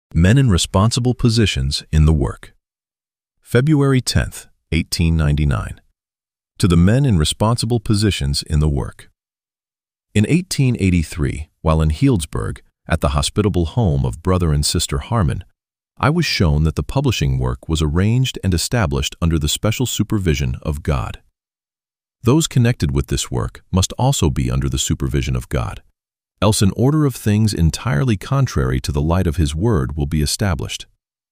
Men in responsible positions in the work. February 10th, 1899. To the men in responsible positions in the work. In 1883, while in Healdsburg, at the hospitable home of Brother and Sister Harmon, I was shown that the publishing work was arranged and established under the special supervision of God. Those connected with this work must also be under the supervision of God, else an order of things entirely contrary to the light of His Word will be established.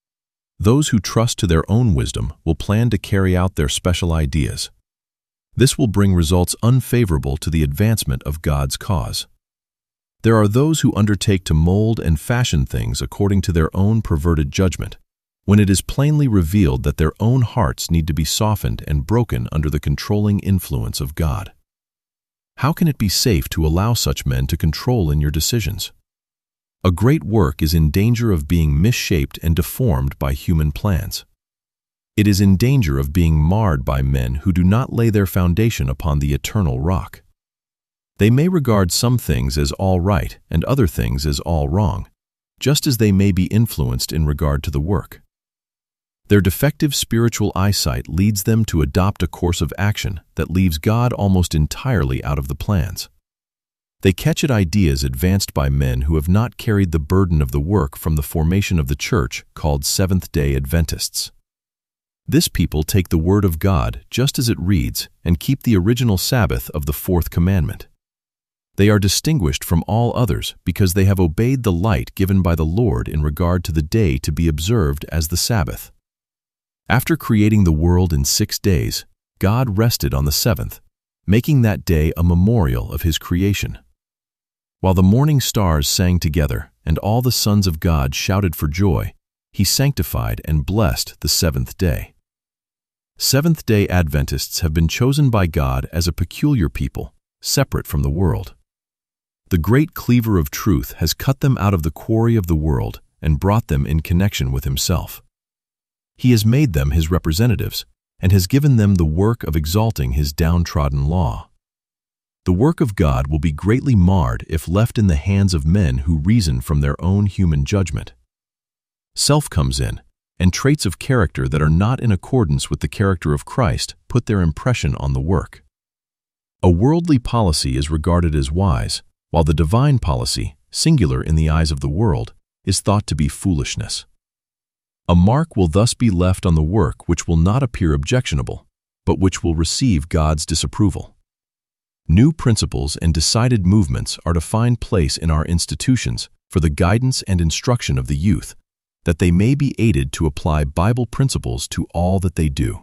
Those who trust to their own wisdom will plan to carry out their special ideas. This will bring results unfavorable to the advancement of God's cause. There are those who undertake to mold and fashion things according to their own perverted judgment, when it is plainly revealed that their own hearts need to be softened and broken under the controlling influence of God. How can it be safe to allow such men to control in your decisions? A great work is in danger of being misshaped and deformed by human plans. It is in danger of being marred by men who do not lay their foundation upon the eternal rock. They may regard some things as all right and other things as all wrong, just as they may be influenced in regard to the work. Their defective spiritual eyesight leads them to adopt a course of action that leaves God almost entirely out of the plans. They catch at ideas advanced by men who have not carried the burden of the work from the formation of the church called Seventh-day Adventists. This people take the Word of God just as it reads and keep the original Sabbath of the fourth commandment. They are distinguished from all others because they have obeyed the light given by the Lord in regard to the day to be observed as the Sabbath. After creating the world in 6 days, God rested on the seventh, making that day a memorial of His creation. While the morning stars sang together and all the sons of God shouted for joy, He sanctified and blessed the seventh day. Seventh-day Adventists have been chosen by God as a peculiar people, separate from the world. The great cleaver of truth has cut them out of the quarry of the world and brought them in connection with Himself. He has made them His representatives and has given them the work of exalting His downtrodden law. The work of God will be greatly marred if left in the hands of men who reason from their own human judgment. Self comes in, and traits of character that are not in accordance with the character of Christ put their impression on the work. A worldly policy is regarded as wise, while the divine policy, singular in the eyes of the world, is thought to be foolishness. A mark will thus be left on the work which will not appear objectionable, but which will receive God's disapproval. New principles and decided movements are to find place in our institutions for the guidance and instruction of the youth, that they may be aided to apply Bible principles to all that they do.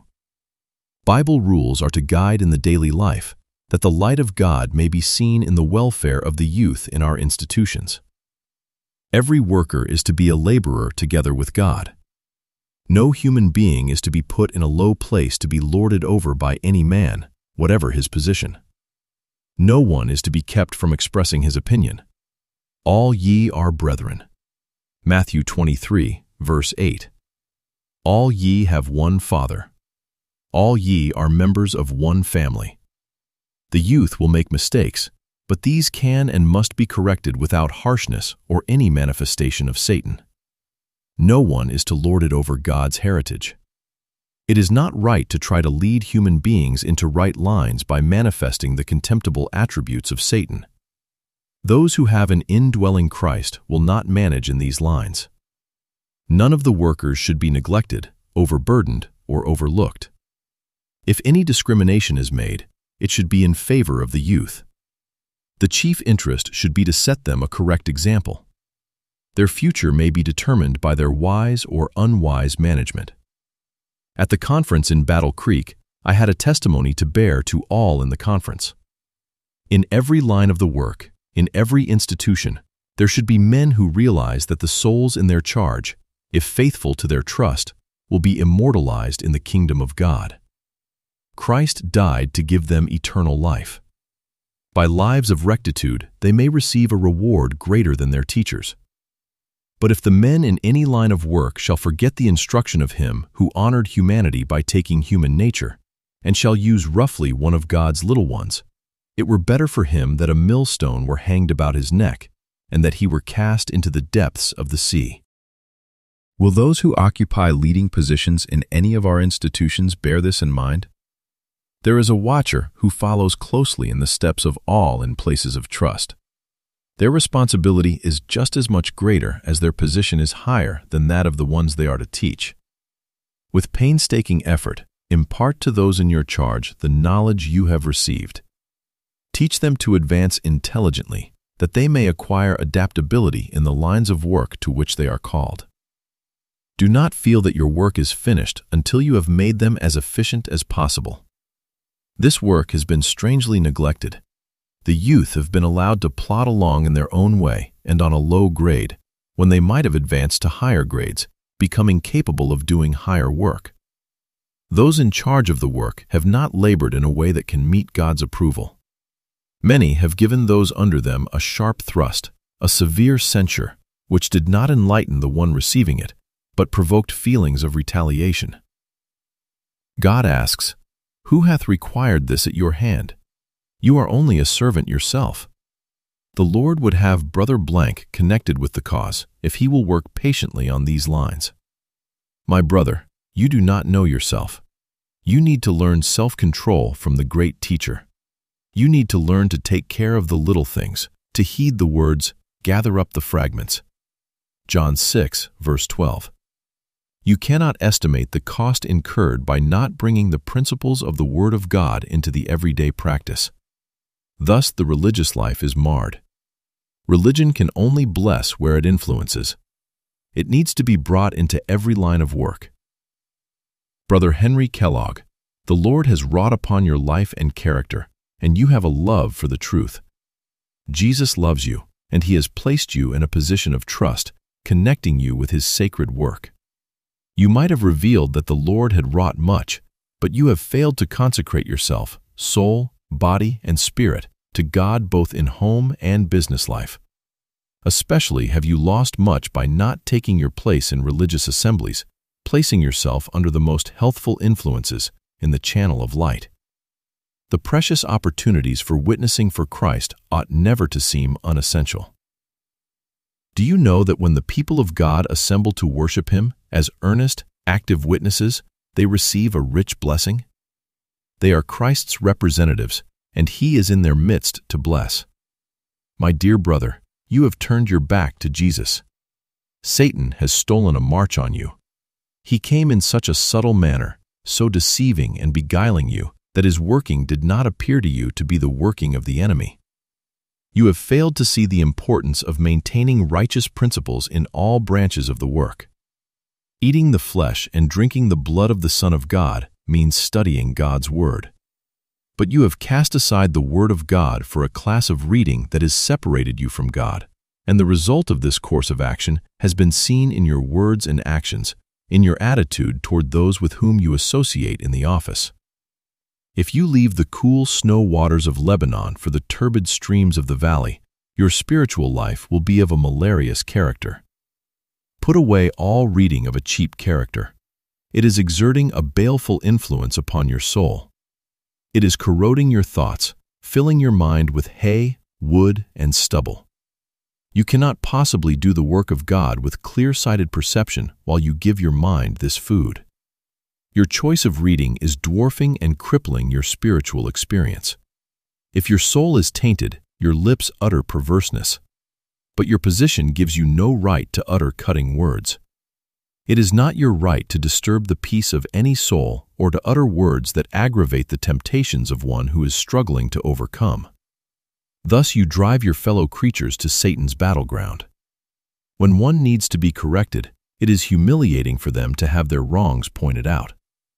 Bible rules are to guide in the daily life, that the light of God may be seen in the welfare of the youth in our institutions. Every worker is to be a laborer together with God. No human being is to be put in a low place to be lorded over by any man, whatever his position. No one is to be kept from expressing his opinion. All ye are brethren. Matthew 23, verse 8. All ye have one Father. All ye are members of one family. The youth will make mistakes, but these can and must be corrected without harshness or any manifestation of Satan. No one is to lord it over God's heritage. It is not right to try to lead human beings into right lines by manifesting the contemptible attributes of Satan. Those who have an indwelling Christ will not manage in these lines. None of the workers should be neglected, overburdened, or overlooked. If any discrimination is made, it should be in favor of the youth. The chief interest should be to set them a correct example. Their future may be determined by their wise or unwise management. At the conference in Battle Creek, I had a testimony to bear to all in the conference. In every line of the work, in every institution, there should be men who realize that the souls in their charge, if faithful to their trust, will be immortalized in the kingdom of God. Christ died to give them eternal life. By lives of rectitude, they may receive a reward greater than their teachers. But if the men in any line of work shall forget the instruction of Him who honored humanity by taking human nature, and shall use roughly one of God's little ones, it were better for him that a millstone were hanged about his neck, and that he were cast into the depths of the sea. Will those who occupy leading positions in any of our institutions bear this in mind? There is a watcher who follows closely in the steps of all in places of trust. Their responsibility is just as much greater as their position is higher than that of the ones they are to teach. With painstaking effort, impart to those in your charge the knowledge you have received. Teach them to advance intelligently, that they may acquire adaptability in the lines of work to which they are called. Do not feel that your work is finished until you have made them as efficient as possible. This work has been strangely neglected. The youth have been allowed to plod along in their own way and on a low grade, when they might have advanced to higher grades, becoming capable of doing higher work. Those in charge of the work have not labored in a way that can meet God's approval. Many have given those under them a sharp thrust, a severe censure, which did not enlighten the one receiving it, but provoked feelings of retaliation. God asks, "Who hath required this at your hand? You are only a servant yourself." The Lord would have Brother Blank connected with the cause if he will work patiently on these lines. My brother, you do not know yourself. You need to learn self-control from the great teacher. You need to learn to take care of the little things, to heed the words, "Gather up the fragments." John 6, verse 12. You cannot estimate the cost incurred by not bringing the principles of the Word of God into the everyday practice. Thus the religious life is marred. Religion can only bless where it influences. It needs to be brought into every line of work. Brother Henry Kellogg, the Lord has wrought upon your life and character, and you have a love for the truth. Jesus loves you, and He has placed you in a position of trust, connecting you with His sacred work. You might have revealed that the Lord had wrought much, but you have failed to consecrate yourself, soul, body, and spirit, to God both in home and business life. Especially have you lost much by not taking your place in religious assemblies, placing yourself under the most healthful influences in the channel of light. The precious opportunities for witnessing for Christ ought never to seem unessential. Do you know that when the people of God assemble to worship Him as earnest, active witnesses, they receive a rich blessing? They are Christ's representatives, and He is in their midst to bless. My dear brother, you have turned your back to Jesus. Satan has stolen a march on you. He came in such a subtle manner, so deceiving and beguiling you, that his working did not appear to you to be the working of the enemy. You have failed to see the importance of maintaining righteous principles in all branches of the work. Eating the flesh and drinking the blood of the Son of God means studying God's Word. But you have cast aside the Word of God for a class of reading that has separated you from God, and the result of this course of action has been seen in your words and actions, in your attitude toward those with whom you associate in the office. If you leave the cool snow waters of Lebanon for the turbid streams of the valley, your spiritual life will be of a malarious character. Put away all reading of a cheap character. It is exerting a baleful influence upon your soul. It is corroding your thoughts, filling your mind with hay, wood, and stubble. You cannot possibly do the work of God with clear-sighted perception while you give your mind this food. Your choice of reading is dwarfing and crippling your spiritual experience. If your soul is tainted, your lips utter perverseness. But your position gives you no right to utter cutting words. It is not your right to disturb the peace of any soul or to utter words that aggravate the temptations of one who is struggling to overcome. Thus you drive your fellow creatures to Satan's battleground. When one needs to be corrected, it is humiliating for them to have their wrongs pointed out.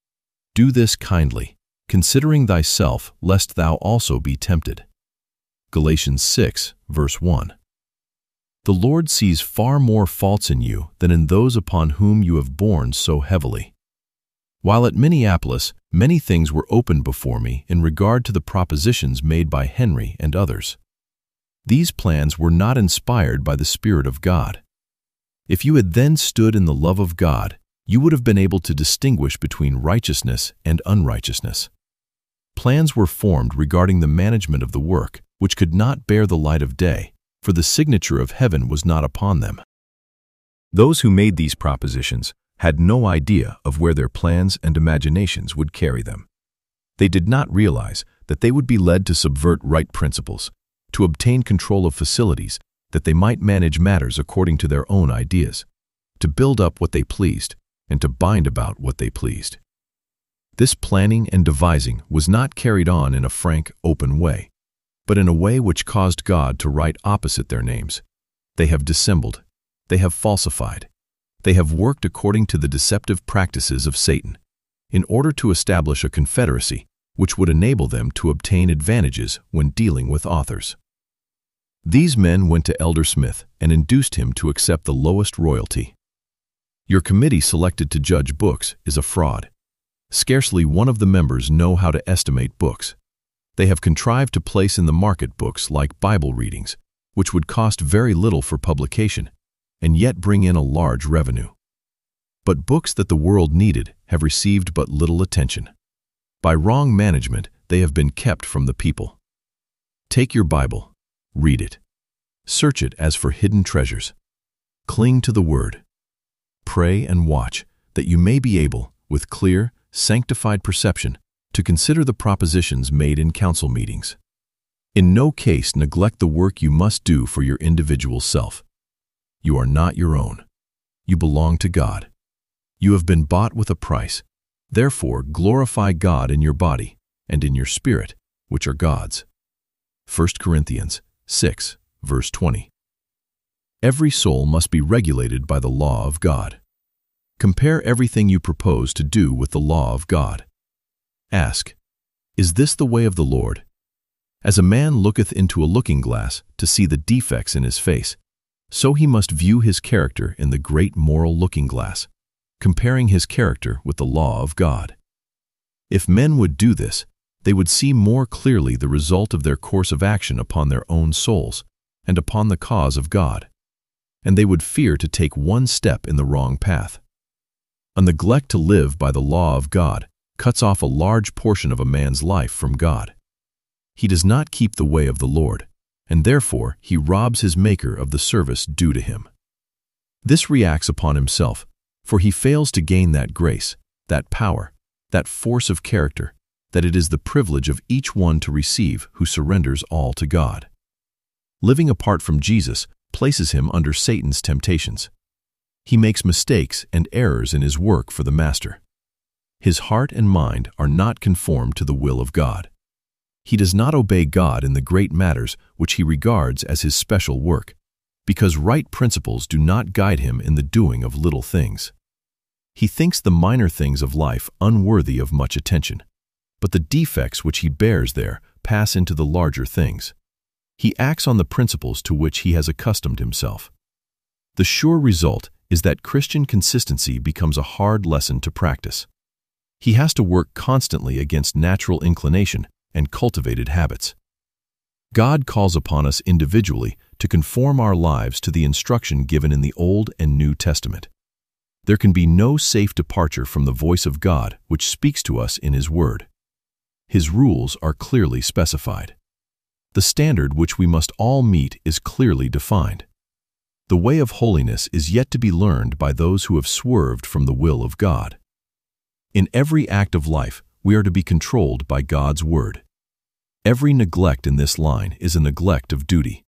Do this kindly, considering thyself, lest thou also be tempted. Galatians 6, verse 1. The Lord sees far more faults in you than in those upon whom you have borne so heavily. While at Minneapolis, many things were opened before me in regard to the propositions made by Henry and others. These plans were not inspired by the Spirit of God. If you had then stood in the love of God, you would have been able to distinguish between righteousness and unrighteousness. Plans were formed regarding the management of the work, which could not bear the light of day, for the signature of heaven was not upon them. Those who made these propositions had no idea of where their plans and imaginations would carry them. They did not realize that they would be led to subvert right principles, to obtain control of facilities that they might manage matters according to their own ideas, to build up what they pleased, and to bind about what they pleased. This planning and devising was not carried on in a frank, open way, but in a way which caused God to write opposite their names. They have dissembled. They have falsified. They have worked according to the deceptive practices of Satan, in order to establish a confederacy which would enable them to obtain advantages when dealing with authors. These men went to Elder Smith and induced him to accept the lowest royalty. Your committee selected to judge books is a fraud. Scarcely one of the members know how to estimate books. They have contrived to place in the market books like Bible readings, which would cost very little for publication, and yet bring in a large revenue. But books that the world needed have received but little attention. By wrong management, they have been kept from the people. Take your Bible, read it. Search it as for hidden treasures. Cling to the Word. Pray and watch that you may be able, with clear, sanctified perception, to consider the propositions made in council meetings. In no case neglect the work you must do for your individual self. You are not your own. You belong to God. You have been bought with a price. Therefore, glorify God in your body and in your spirit, which are God's. 1 Corinthians 6, verse 20. Every soul must be regulated by the law of God. Compare everything you propose to do with the law of God. Ask, is this the way of the Lord? As a man looketh into a looking glass to see the defects in his face, so he must view his character in the great moral looking glass, comparing his character with the law of God. If men would do this, they would see more clearly the result of their course of action upon their own souls and upon the cause of God, and they would fear to take one step in the wrong path. A neglect to live by the law of God cuts off a large portion of a man's life from God. He does not keep the way of the Lord, and therefore he robs his Maker of the service due to him. This reacts upon himself, for he fails to gain that grace, that power, that force of character, that it is the privilege of each one to receive who surrenders all to God. Living apart from Jesus places him under Satan's temptations. He makes mistakes and errors in his work for the Master. His heart and mind are not conformed to the will of God. He does not obey God in the great matters which he regards as his special work, because right principles do not guide him in the doing of little things. He thinks the minor things of life unworthy of much attention, but the defects which he bears there pass into the larger things. He acts on the principles to which he has accustomed himself. The sure result is that Christian consistency becomes a hard lesson to practice. He has to work constantly against natural inclination and cultivated habits. God calls upon us individually to conform our lives to the instruction given in the Old and New Testament. There can be no safe departure from the voice of God which speaks to us in His Word. His rules are clearly specified. The standard which we must all meet is clearly defined. The way of holiness is yet to be learned by those who have swerved from the will of God. In every act of life, we are to be controlled by God's Word. Every neglect in this line is a neglect of duty.